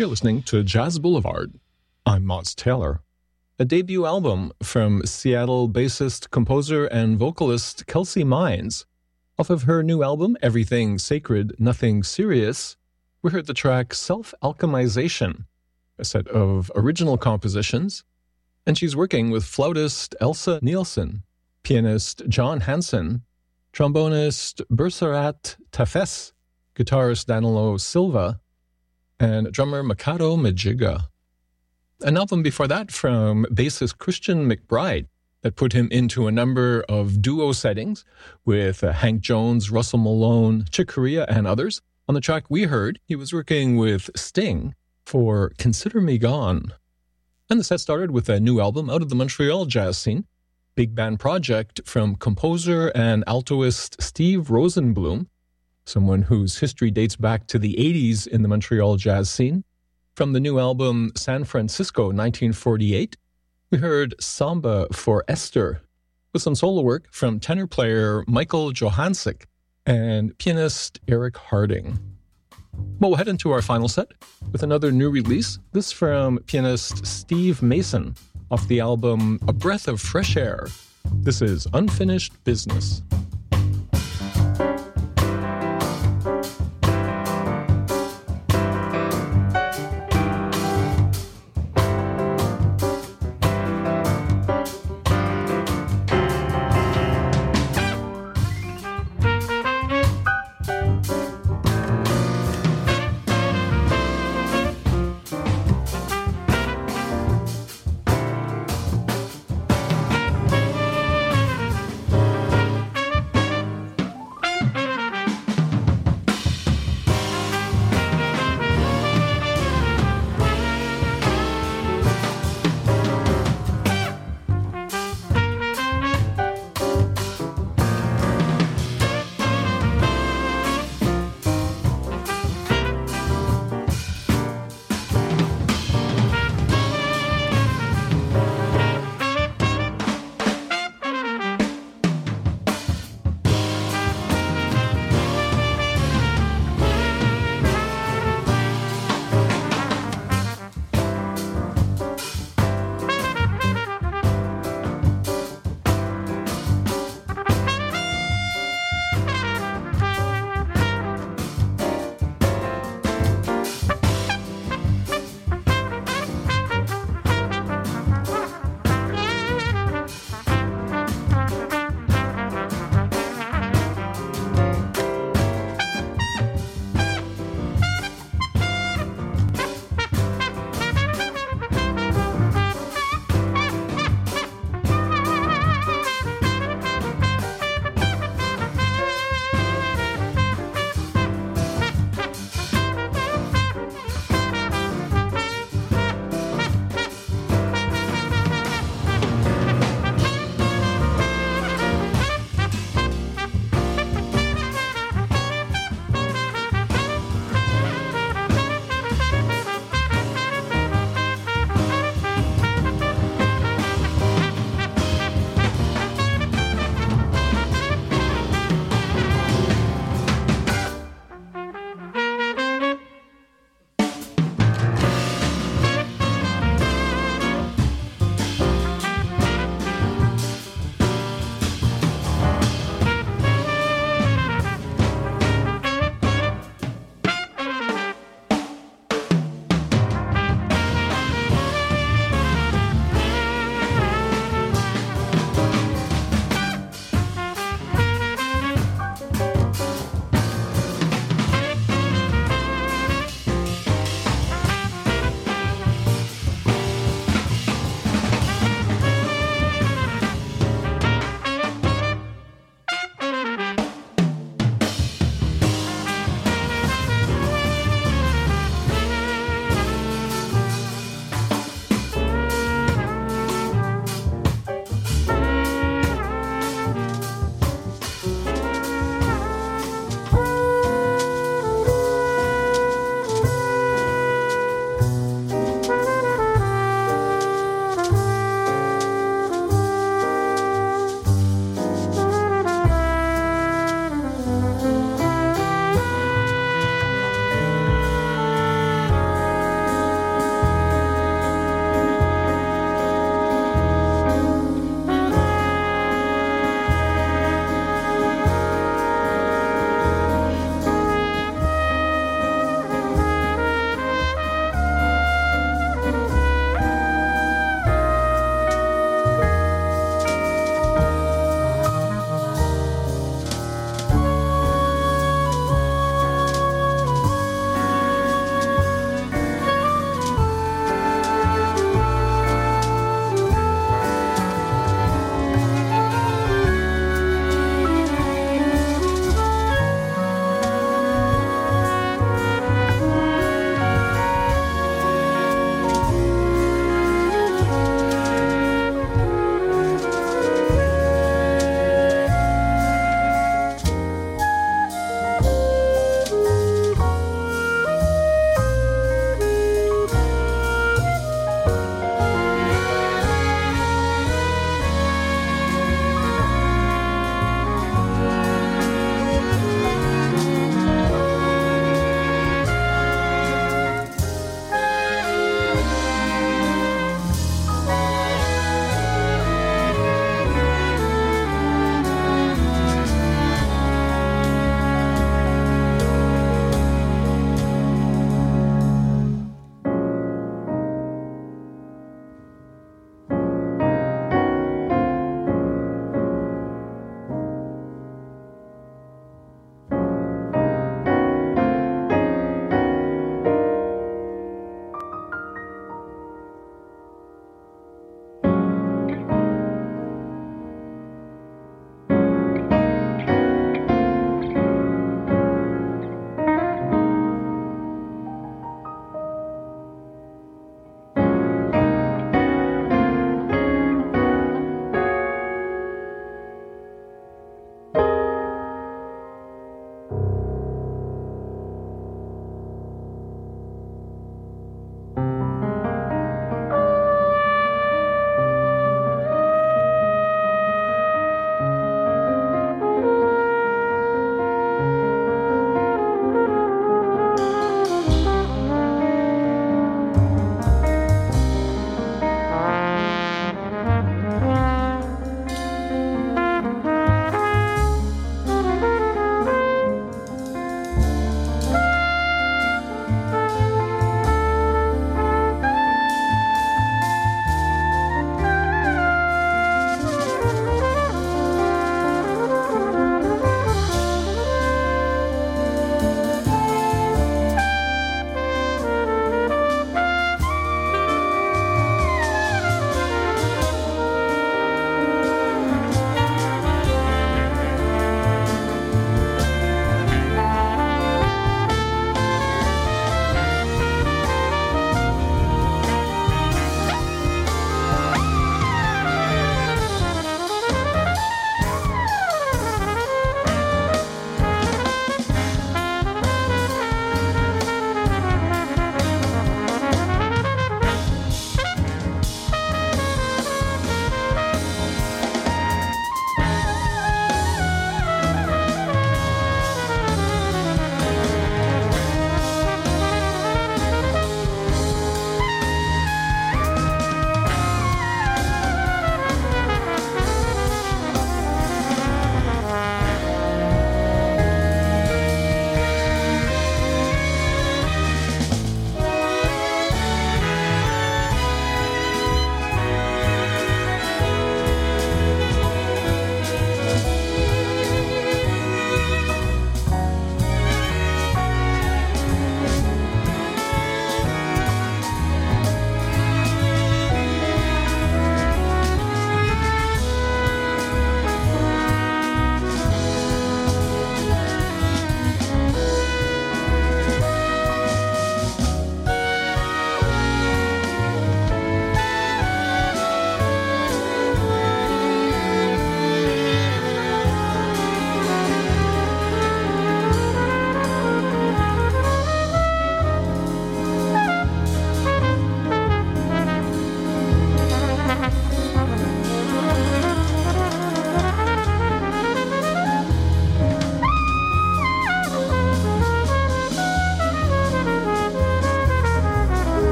You're listening to Jazz Boulevard. I'm Moz Taylor. A debut album from Seattle bassist, composer, and vocalist Kelsey Mines. Off of her new album, Everything Sacred, Nothing Serious, we heard the track Self-Alchemization, a set of original compositions, and she's working with flautist Elsa Nielsen, pianist John Hansen, trombonist Bersarat Tafes, guitarist Danilo Silva, and drummer Mikado Majiga. An album before that from bassist Christian McBride that put him into a number of duo settings with Hank Jones, Russell Malone, Chick Corea, and others. On the track we heard, he was working with Sting for Consider Me Gone. And the set started with a new album out of the Montreal jazz scene, big band project from composer and altoist Steve Rosenblum, someone whose history dates back to the 80s in the Montreal jazz scene. From the new album San Francisco 1948, we heard Samba for Esther, with some solo work from tenor player Michael Johansik and pianist Eric Harding. Well, we'll head into our final set with another new release, this from pianist Steve Mason, off the album A Breath of Fresh Air. This is Unfinished Business.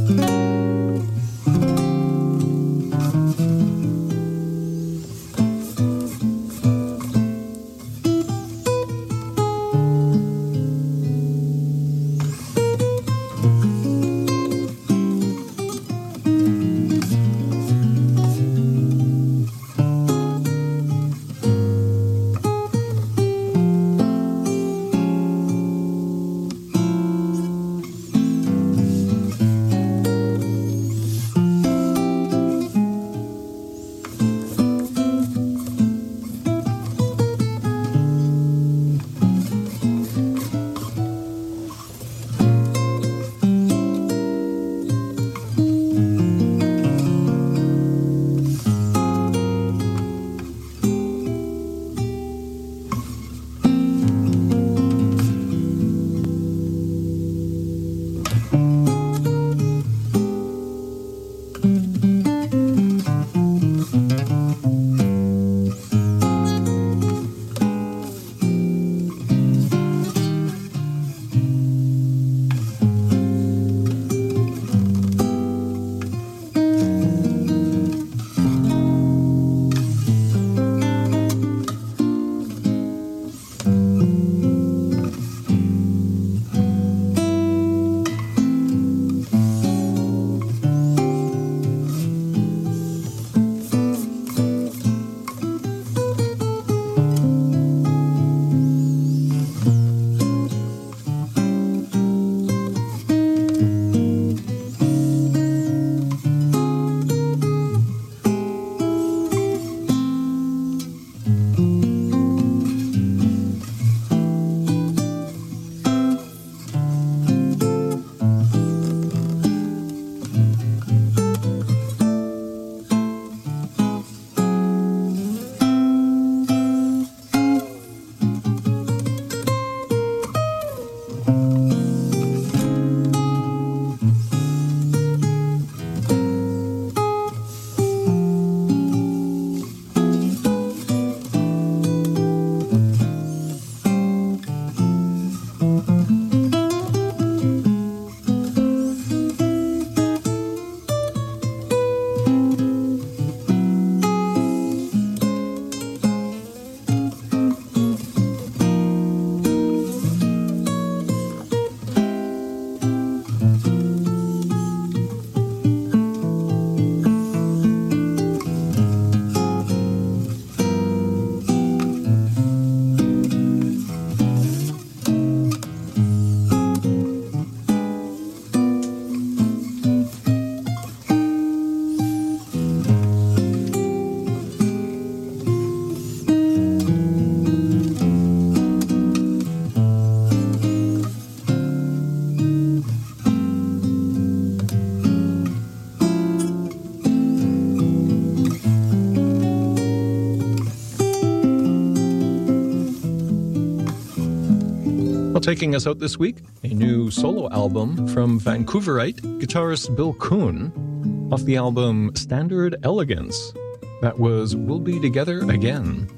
Taking us out this week, a new solo album from Vancouverite guitarist Bill Kuhn off the album Standard Elegance. That was We'll Be Together Again.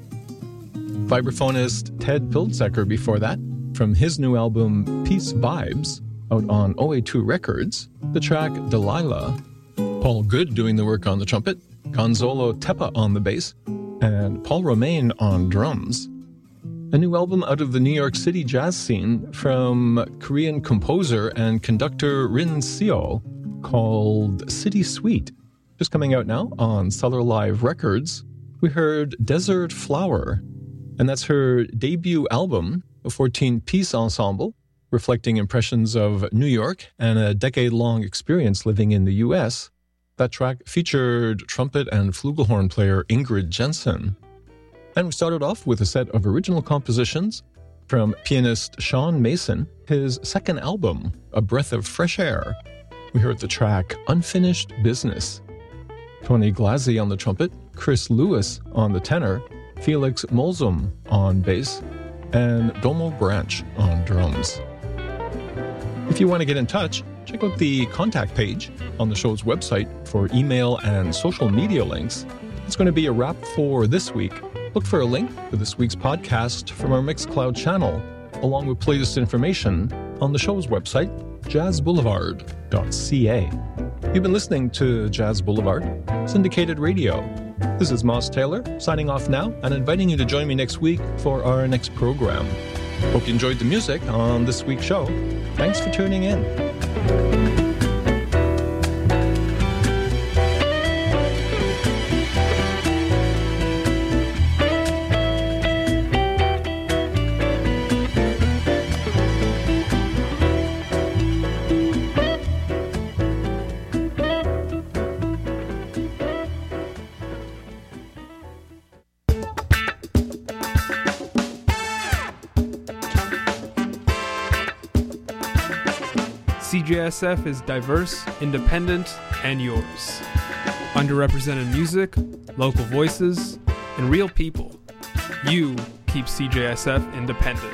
Vibraphonist Ted Piltzecker before that, from his new album Peace Vibes, out on OA2 Records, the track Delilah. Paul Good doing the work on the trumpet, Gonzalo Tepa on the bass, and Paul Romain on drums. A new album out of the New York City jazz scene from Korean composer and conductor Rin Seo called City Suite. Just coming out now on Cellar Live Records. We heard Desert Flower, and that's her debut album, a 14-piece ensemble reflecting impressions of New York and a decade-long experience living in the U.S. That track featured trumpet and flugelhorn player Ingrid Jensen. And we started off with a set of original compositions from pianist Sean Mason, his second album, A Breath of Fresh Air. We heard the track Unfinished Business. Tony Glassie on the trumpet, Chris Lewis on the tenor, Felix Molzum on bass, and Domo Branch on drums. If you want to get in touch, check out the contact page on the show's website for email and social media links. It's going to be a wrap for this week. Look for a link to this week's podcast from our Mixcloud channel, along with playlist information on the show's website, jazzboulevard.ca. You've been listening to Jazz Boulevard, syndicated radio. This is Moss Taylor, signing off now and inviting you to join me next week for our next program. Hope you enjoyed the music on this week's show. Thanks for tuning in. CJSF is diverse, independent, and yours. Underrepresented music, local voices, and real people. You keep CJSF independent.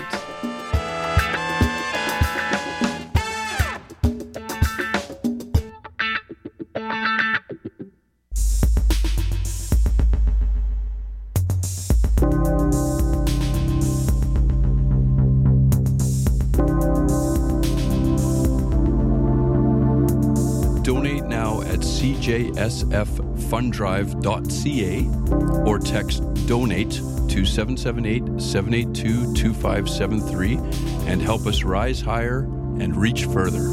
CJSFFundDrive.ca or text DONATE to 778-782-2573 and help us rise higher and reach further.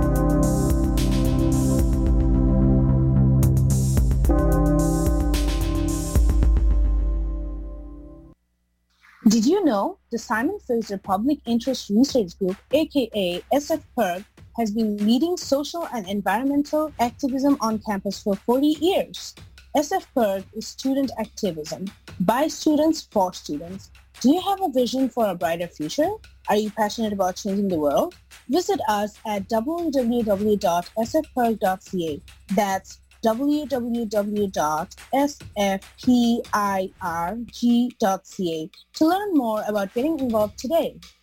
Did you know the Simon Fraser Public Interest Research Group, aka SFPIRG, has been leading social and environmental activism on campus for 40 years. SFPIRG is student activism, by students, for students. Do you have a vision for a brighter future? Are you passionate about changing the world? Visit us at www.sfpirg.ca. That's www.sfpirg.ca to learn more about getting involved today.